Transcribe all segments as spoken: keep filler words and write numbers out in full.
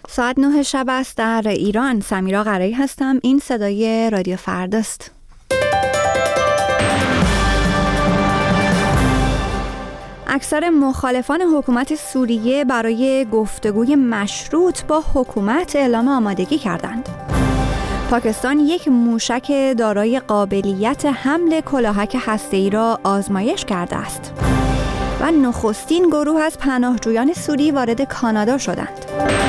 ساعت نه شب است در ایران. سمیرا قرایی هستم. این صدای رادیو فرداست. اکثر مخالفان حکومت سوریه برای گفتگوی مشروط با حکومت اعلام آمادگی کردند. پاکستان یک موشک دارای قابلیت حمل کلاهک هسته‌ای را آزمایش کرده است. و نخستین گروه از پناهجویان سوری وارد کانادا شدند.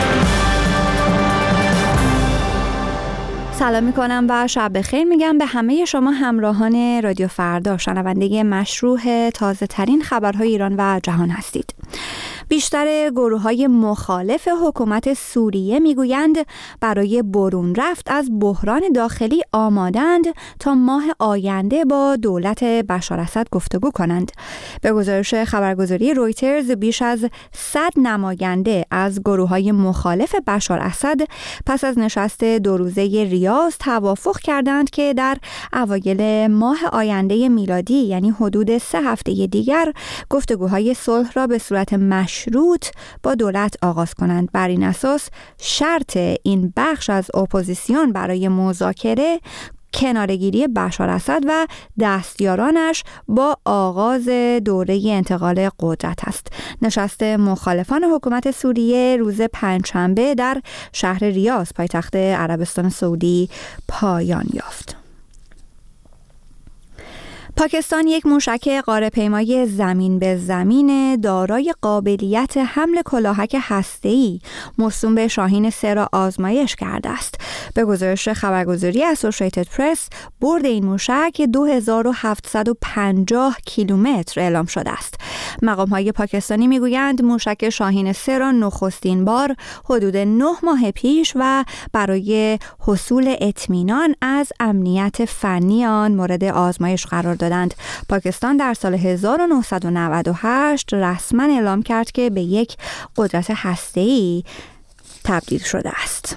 سلام میکنم و شب بخیر میگم به همه شما همراهان رادیو فردا، شنونده مشروع تازه ترین خبرهای ایران و جهان هستید. بیشتر گروه‌های مخالف حکومت سوریه میگویند برای برون رفت از بحران داخلی آمادند تا ماه آینده با دولت بشار اسد گفتگو کنند. به گزارش خبرگزاری رویترز بیش از صد نماینده از گروه‌های مخالف بشار اسد پس از نشست دو روزه ریاض توافق کردند که در اوایل ماه آینده میلادی، یعنی حدود سه هفته دیگر، گفتگوهای صلح را به صورت مشروط با دولت آغاز کنند. بر این اساس شرط این بخش از اپوزیسیون برای مذاکره کناره‌گیری بشار اسد و دستیارانش با آغاز دوره انتقال قدرت است. نشست مخالفان حکومت سوریه روز پنجشنبه در شهر ریاض، پایتخت عربستان سعودی، پایان یافت. پاکستان یک موشک قاره‌پیمای زمین به زمین دارای قابلیت حمل کلاهک هسته‌ای موسوم به شاهین سه را آزمایش کرده است. به گزارش خبرگزاری اسوسییتد پرس، برد این موشک دو هزار و هفتصد و پنجاه کیلومتر اعلام شده است. مقام‌های پاکستانی میگویند موشک شاهین سه را نخستین بار حدود نه ماه پیش و برای حصول اطمینان از امنیت فنی آن مورد آزمایش قرار دادند. پاکستان در سال هزار و نهصد و نود و هشت رسما اعلام کرد که به یک قدرت هسته‌ای تبدیل شده است.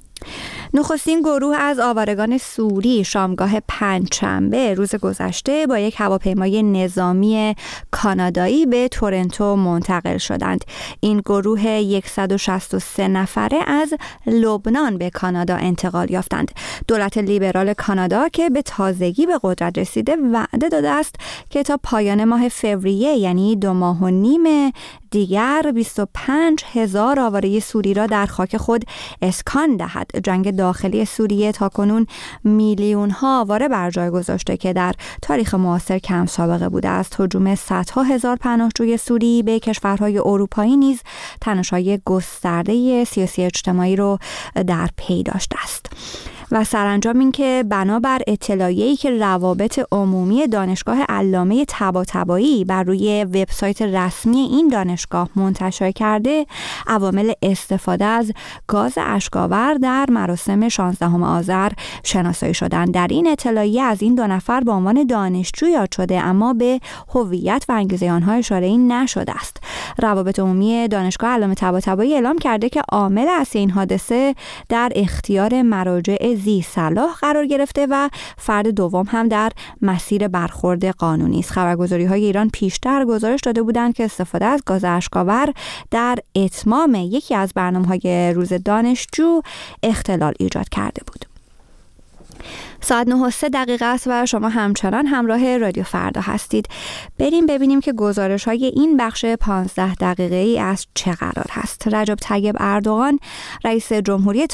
نخستین گروه از آوارگان سوری شامگاه پنجشنبه روز گذشته با یک هواپیمای نظامی کانادایی به تورنتو منتقل شدند. این گروه صد و شصت و سه نفره از لبنان به کانادا انتقال یافتند. دولت لیبرال کانادا که به تازگی به قدرت رسیده وعده داده است که تا پایان ماه فوریه، یعنی دو ماه و نیم دیگر، بیست و پنج هزار آواره سوری را در خاک خود اسکان دهد. جنگ داخلی سوریه تاکنون میلیون ها آواره بر جای گذاشته که در تاریخ معاصر کم سابقه بوده است. هجوم صدها هزار پناهجوی سوری به کشورهای اروپایی نیز تنش‌های گسترده سیاسی اجتماعی رو در پی داشته است. و سرانجام این که بنابر اطلاعیه‌ای که روابط عمومی دانشگاه علامه طباطبایی بر روی وبسایت رسمی این دانشگاه منتشر کرده، عوامل استفاده از گاز اشک‌آور در مراسم شانزدهم آذر شناسایی شدند. در این اطلاعیه از این دو نفر به عنوان دانشجو یاد شده، اما به هویت و انگیزه آنها اشاره‌ای نشده است. روابط عمومی دانشگاه علامه طباطبایی اعلام کرده که عامل اصلی این حادثه در اختیار مراجع ذی صلاح قرار گرفته و فرد دوم هم در مسیر برخورد قانونی است. خبرگزاری‌های ایران پیشتر گزارش داده بودند که استفاده از گاز اشک‌آور در اتمام یکی از برنامه‌های روز دانشجو اختلال ایجاد کرده بود. ساعت نه و سه دقیقه است و شما همچنان همراه رادیو فردا هستید. بریم ببینیم که گزارش های این بخش پانزده دقیقه ای از چه قرار هست. رجب طیب اردوغان رئیس جمهوری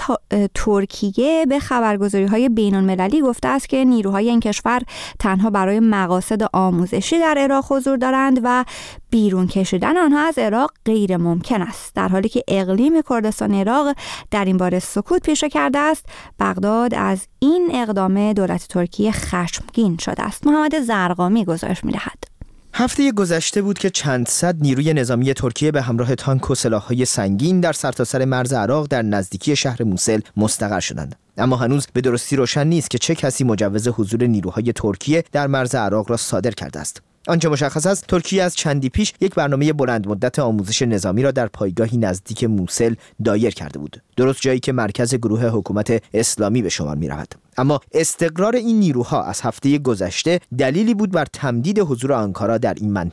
ترکیه به خبرگزاری های بین المللی گفته است که نیروهای این کشور تنها برای مقاصد آموزشی در عراق حضور دارند و بیرون کشیدن آنها از عراق غیر ممکن است. در حالی که اقلیم کردستان عراق در این باره سکوت پیشه کرده است، بغداد از این اقدام دولت ترکیه خشمگین شده است. محمد زرقامی گزارش می‌دهد. هفته گذشته بود که چند صد نیروی نظامی ترکیه به همراه تانک و سلاح‌های سنگین در سرتاسر مرز عراق در نزدیکی شهر موسل مستقر شدند. اما هنوز به درستی روشن نیست که چه کسی مجوز حضور نیروهای ترکیه در مرز عراق را صادر کرده است. آنچه مشخص است، ترکیه از چندی پیش یک برنامه بلند مدت آموزش نظامی را در پایگاهی نزدیک موسل دایر کرده بود، درست جایی که مرکز گروه حکومت اسلامی به شمار می رود. اما استقرار این نیروها از هفته گذشته دلیلی بود بر تمدید حضور آنکارا در این منطقه.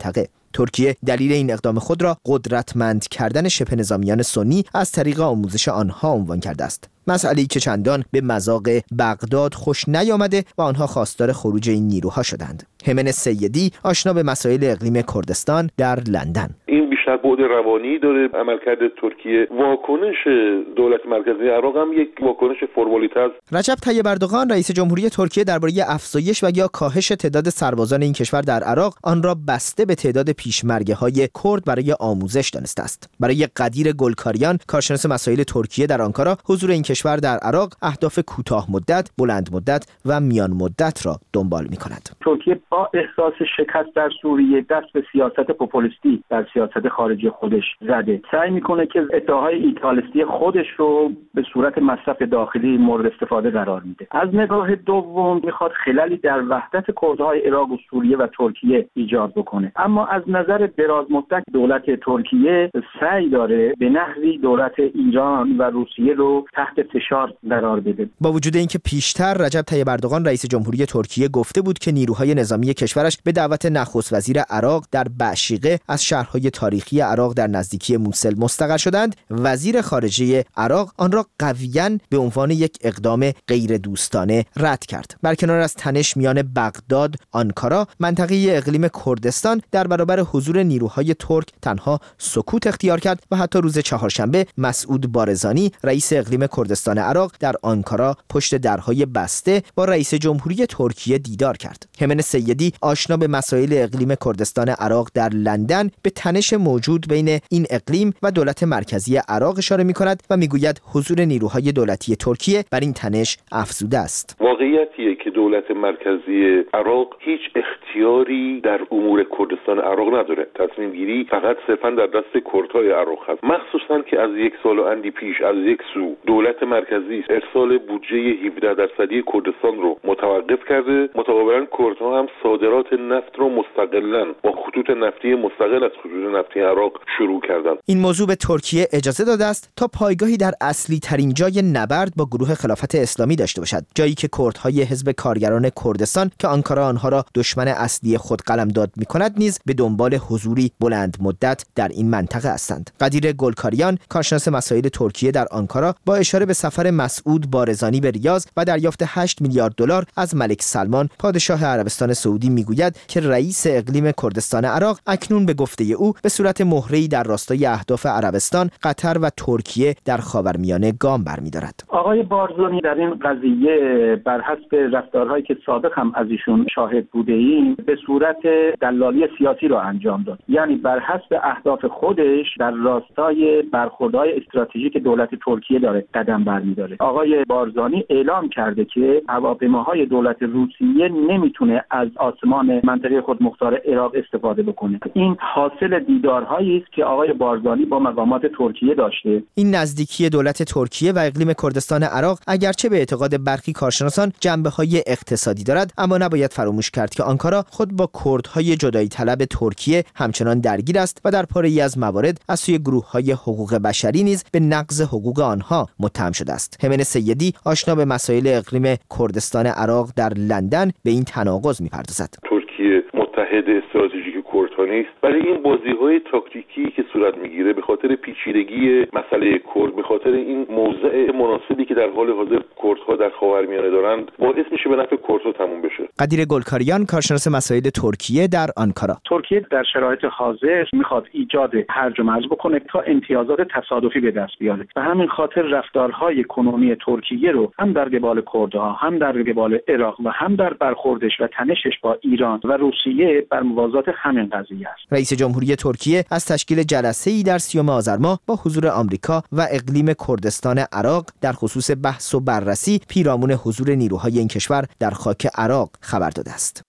ترکیه دلیل این اقدام خود را قدرتمند کردن شبه نظامیان سنی از طریق آموزش آنها عنوان کرده است. مسئله‌ای که چندان به مذاق بغداد خوش نیامده و آنها خواستار خروج این نیروها شدند. همن سیدی آشنا به مسائل اقلیم کردستان در لندن: این بیشتر بعد روانی داره. عملکرد ترکیه، واکنش دولت مرکزی عراق هم یک واکنش فرمالیته است. رجب طیب اردوغان رئیس جمهوری ترکیه درباره افزایش و یا کاهش تعداد سربازان این کشور در عراق آن را بسته به تعداد پیشمرگه‌های کرد برای آموزش دانسته است. برای قدیر گلکاریان، کارشناس مسائل ترکیه در آنکارا، حضور این کشور در عراق اهداف کوتاه مدت، بلند مدت و میان مدت را دنبال می‌کند. ترکیه با احساس شکست در سوریه دست به سیاست پوپولیستی در سیاست خارجی خودش زده. سعی میکنه که ادعاهای ایتالیستی خودش رو به صورت مصرف داخلی مورد استفاده قرار میده. از نگاه دوم میخواد خللی در وحدت کردهای عراق و سوریه و ترکیه ایجاد بکنه. اما از نظر دراز مدت دولت ترکیه سعی داره به نحوی دولت ایران و روسیه رو تحت فشار قرار بده. با وجود اینکه پیشتر رجب طیب اردوغان رئیس جمهوری ترکیه گفته بود که نیروهای نظامی کشورش به دعوت نخست وزیر عراق در بشیقه از شهرهای تاریخی عراق در نزدیکی موسل مستقر شدند، وزیر خارجه عراق آن را قویاً به عنوان یک اقدام غیر دوستانه رد کرد. برکنار از تنش میان بغداد، آنکارا، منطقه اقلیم کردستان در برابر حضور نیروهای ترک تنها سکوت اختیار کرد و حتی روز چهارشنبه مسعود بارزانی رئیس اقلیم کردستان عراق در آنکارا پشت درهای بسته با رئیس جمهوری ترکیه دیدار کرد. همن سیدی آشنا به مسائل اقلیم کردستان عراق در لندن به تنش موجود بین این اقلیم و دولت مرکزی عراق اشاره می‌کند و میگوید حضور نیروهای دولتی ترکیه بر این تنش افزوده است. واقعیتیه که دولت مرکزی عراق هیچ اختیاری در امور کردستان عراق نداره. تصمیم گیری فقط صرفاً در دست کردهای عراق هست. مخصوصاً که از یک سال و اندی پیش از یک سو دولت مرکزی ارسال بودجه هفده درصدی کردستان رو متوقف کرده. متقابلاً کردها هم صادرات نفت رو مستقلاً با خطوط نفتی مستقل از خطوط نفتی عراق شروع کردن. این موضوع به ترکیه اجازه داده است تا پایگاهی در اصلی ترین جای نبرد با گروه خلافت اسلامی داشته باشد، جایی که کردهای حزب کارگران کردستان که آنکارا آنها را دشمن اصلی خود قلمداد می‌کند نیز به دنبال حضوری بلند مدت در این منطقه هستند. قدیر گلکاریان، کارشناس مسائل ترکیه در آنکارا، با اشاره به سفر مسعود بارزانی به ریاض و دریافت هشت میلیارد دلار از ملک سلمان پادشاه عربستان سعودی میگوید که رئیس اقلیم کردستان عراق اکنون به گفته او به صورت مهره‌ای در راستای اهداف عربستان، قطر و ترکیه در خاورمیانه گام برمی‌دارد. آقای بارزانی در این قضیه بر حسب رفتارهایی که سابق هم از ایشون شاهد بوده ایم به صورت دلالی سیاسی را انجام داد. یعنی بر حسب اهداف خودش در راستای برخوردهای استراتژیک دولت ترکیه داره قدم برمی‌داره. آقای بارزانی اعلام کرده که هواپیماهای دولت روسیه نمیتونه از آسمان منطقه خود مختار عراق استفاده بکنه. این حاصل دیدارهایی است که آقای بارزانی با مقامات ترکیه داشته. این نزدیکی دولت ترکیه و اقلیم کردستان عراق اگرچه به اعتقاد برخی کارشناسان جنبه‌های اقتصادی دارد، اما نباید فراموش کرد که آنکارا خود با کردهای جدایی طلب ترکیه همچنان درگیر است و در پاره‌ای از موارد از سوی گروه‌های حقوق بشری نیز به نقض حقوق آنها متهم شده است. همن سیدی آشنا به مسائل اقلیم کردستان عراق در لندن به این تناقض می‌پردازد. ترکیه متحد استراتژیک کردها نیست، ولی این بازی‌های تاکتیکی که صورت می‌گیره به خاطر پیچیدگی مسئله کرد، به خاطر این موضع مناسبی که در حال حاضر کردها در خاورمیانه دارند، باعث میشه به نفع کردها تموم بشه. قدیر گلکاریان، کارشناس مسائل ترکیه در آنکارا: ترکیه در شرایط حاضر میخواد ایجاد هرج و مرج بکنه تا امتیازات تصادفی به دست بیاره و همین خاطر رفتارهای کنونی ترکیه رو هم در قبال کردها، هم در قبال عراق و هم در برخوردش و تنشش با ایران و روسیه بر موازات همین قضیه است. رئیس جمهوری ترکیه از تشکیل جلسه‌ای در سیوم آذر ماه با حضور آمریکا و اقلیم کردستان عراق در خصوص بحث و بررسی پیرامون حضور نیروهای این کشور در خاک عراق خبر داده است.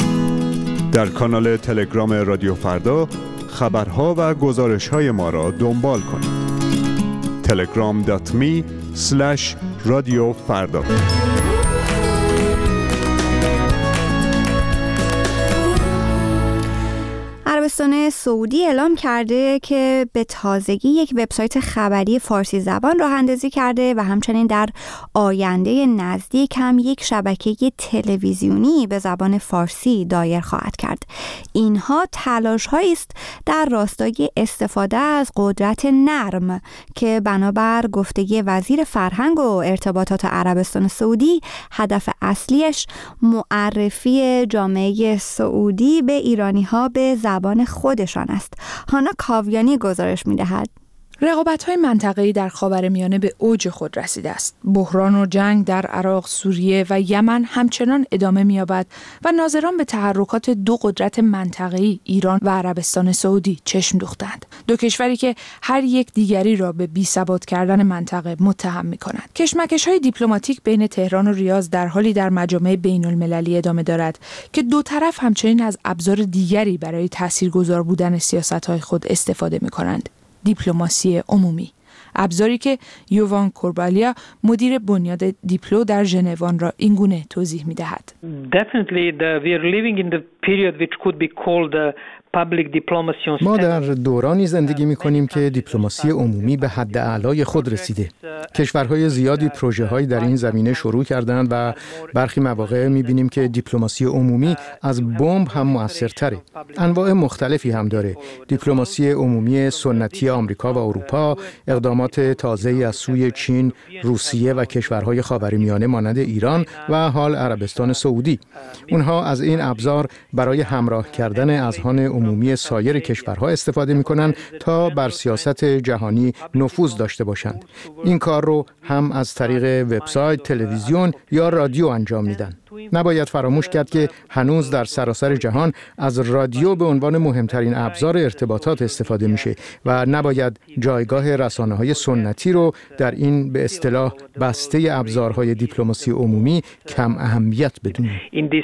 در کانال تلگرام رادیو فردا خبرها و گزارش‌های ما را دنبال کنید. تلگرام دات می اسلش رادیو فردا. عربستان سعودی اعلام کرده که به تازگی یک وبسایت خبری فارسی زبان راه اندازی کرده و همچنین در آینده نزدیک هم یک شبکه تلویزیونی به زبان فارسی دایر خواهد کرد. اینها تلاش‌هایی است در راستای استفاده از قدرت نرم که بنابر گفته وزیر فرهنگ و ارتباطات عربستان سعودی هدف اصلیش معرفی جامعه سعودی به ایرانی‌ها به زبان خودشان است. هانا کاویانی گزارش می‌دهد. رقابت‌های منطقه‌ای در خاورمیانه به اوج خود رسیده است. بحران و جنگ در عراق، سوریه و یمن همچنان ادامه می‌یابد و ناظران به تحرکات دو قدرت منطقه‌ای ایران و عربستان سعودی چشم دوختند. دو کشوری که هر یک دیگری را به بی‌ثبات کردن منطقه متهم می‌کنند. کشمکش‌های دیپلماتیک بین تهران و ریاض در حالی در مجامع بین‌المللی ادامه دارد که دو طرف همچنین از ابزار دیگری برای تاثیرگذار بودن سیاست‌های خود استفاده می‌کنند. دیپلماسی عمومی، ابزاری که یووان کوربالیا مدیر بنیاد دیپلو در ژنو را اینگونه توضیح می‌دهد. Definitely the, we are living in the period which could be called the ما در دورانی زندگی می‌کنیم که دیپلماسی عمومی به حد اعلای خود رسیده. کشورهای زیادی پروژه‌هایی در این زمینه شروع کردند و برخی مواقع می‌بینیم که دیپلماسی عمومی از بمب هم مؤثرتره. انواع مختلفی هم داره. دیپلماسی عمومی سنتی آمریکا و اروپا، اقدامات تازه‌ای از سوی چین، روسیه و کشورهای خاورمیانه مانند ایران و حال عربستان سعودی. اونها از این ابزار برای همراه کردن اذهان عمومی سایر کشورها استفاده می‌کنند تا بر سیاست جهانی نفوذ داشته باشند. این کار رو هم از طریق وبسایت، تلویزیون یا رادیو انجام میدن. نباید فراموش کرد که هنوز در سراسر جهان از رادیو به عنوان مهمترین ابزار ارتباطات استفاده میشه و نباید جایگاه رسانه‌های سنتی رو در این به اصطلاح بسته ابزارهای دیپلماسی عمومی کم اهمیت بدونیم.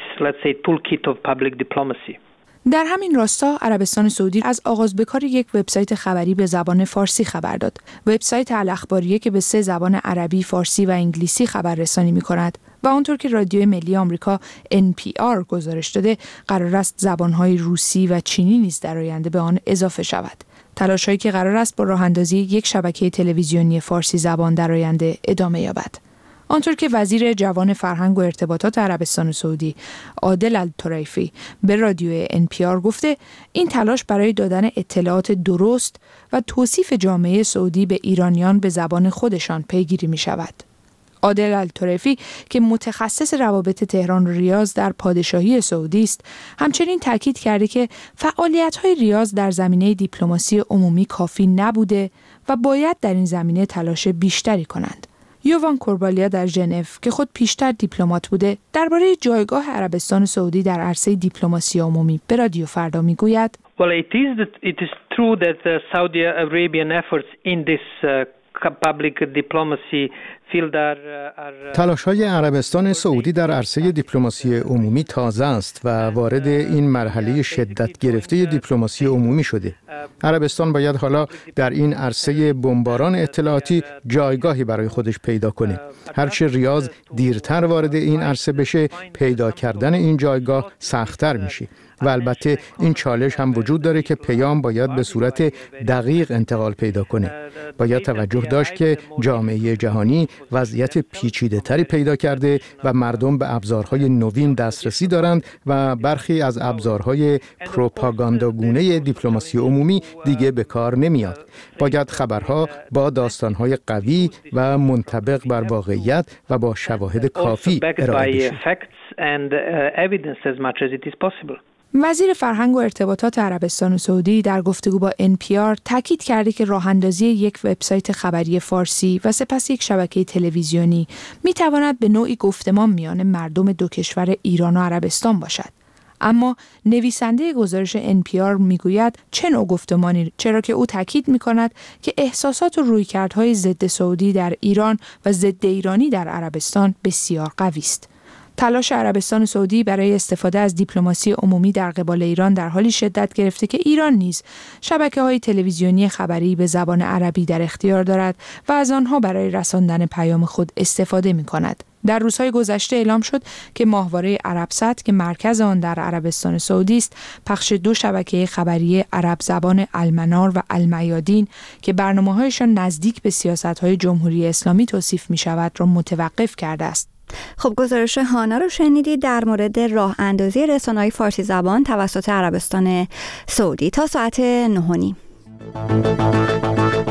در همین راستا عربستان سعودی از آغاز به کار یک وبسایت خبری به زبان فارسی خبر داد. وبسایت الاخباریه که به سه زبان عربی، فارسی و انگلیسی خبررسانی می‌کند و آنطور که رادیوی ملی آمریکا ان پی آر گزارش داده، قرار است زبان‌های روسی و چینی نیز در آینده به آن اضافه شود. تلاش‌هایی که قرار است با راه‌اندازی یک شبکه تلویزیونی فارسی زبان در آینده ادامه یابد. آنطور که وزیر جوان فرهنگ و ارتباطات عربستان سعودی عادل الطریفی به رادیو ان پی آر گفته، این تلاش برای دادن اطلاعات درست و توصیف جامعه سعودی به ایرانیان به زبان خودشان پیگیری می شود. عادل الطریفی که متخصص روابط تهران و ریاض در پادشاهی سعودی است، همچنین تاکید کرده که فعالیت‌های ریاض در زمینه دیپلماسی عمومی کافی نبوده و باید در این زمینه تلاش بیشتری کنند. یووان کوربالیا در ژنو که خود پیشتر دیپلمات بوده، درباره جایگاه عربستان سعودی در عرصه دیپلماسی عمومی به رادیو فردا میگوید: Well, it is that it is true that the Saudi Arabian efforts in this uh, public diplomacy تلاش‌های عربستان سعودی در عرصه دیپلماسی عمومی تازه است و وارد این مرحله شدت گرفته دیپلماسی عمومی شده. عربستان باید حالا در این عرصه بمباران اطلاعاتی جایگاهی برای خودش پیدا کنه. هرچه ریاض دیرتر وارد این عرصه بشه، پیدا کردن این جایگاه سخت‌تر میشه. و البته این چالش هم وجود داره که پیام باید به صورت دقیق انتقال پیدا کنه. باید توجه داشت که جامعه جهانی وضعیت پیچیده‌تری پیدا کرده و مردم به ابزارهای نوین دسترسی دارند و برخی از ابزارهای پروپاگانداگونه دیپلماسی عمومی دیگه به کار نمیاد. باید خبرها با داستانهای قوی و منطبق بر واقعیت و با شواهد کافی ارائه بشه. وزیر فرهنگ و ارتباطات عربستان سعودی در گفتگو با ان پی آر تاکید کرده که راه‌اندازی یک وبسایت خبری فارسی و سپس یک شبکه تلویزیونی می‌تواند به نوعی گفتمان میان مردم دو کشور ایران و عربستان باشد. اما نویسنده گزارش ان پی آر میگوید چه نوع گفتمانی، چرا که او تاکید می‌کند که احساسات و رویکردهای ضد سعودی در ایران و ضد ایرانی در عربستان بسیار قوی است. تلاش عربستان سعودی برای استفاده از دیپلماسی عمومی در قبال ایران در حالی شدت گرفته که ایران نیز شبکه‌های تلویزیونی خبری به زبان عربی در اختیار دارد و از آنها برای رساندن پیام خود استفاده می‌کند. در روزهای گذشته اعلام شد که ماهواره عربسات که مرکز آن در عربستان سعودی است، پخش دو شبکه خبری عرب زبان المنار و المیادین که برنامه‌هایشان نزدیک به سیاست‌های جمهوری اسلامی توصیف می‌شود را متوقف کرده است. خب گزارش هانا رو شنیدید در مورد راه اندازی رسانه‌های فارسی زبان توسط عربستان سعودی. تا ساعت نه و نیم.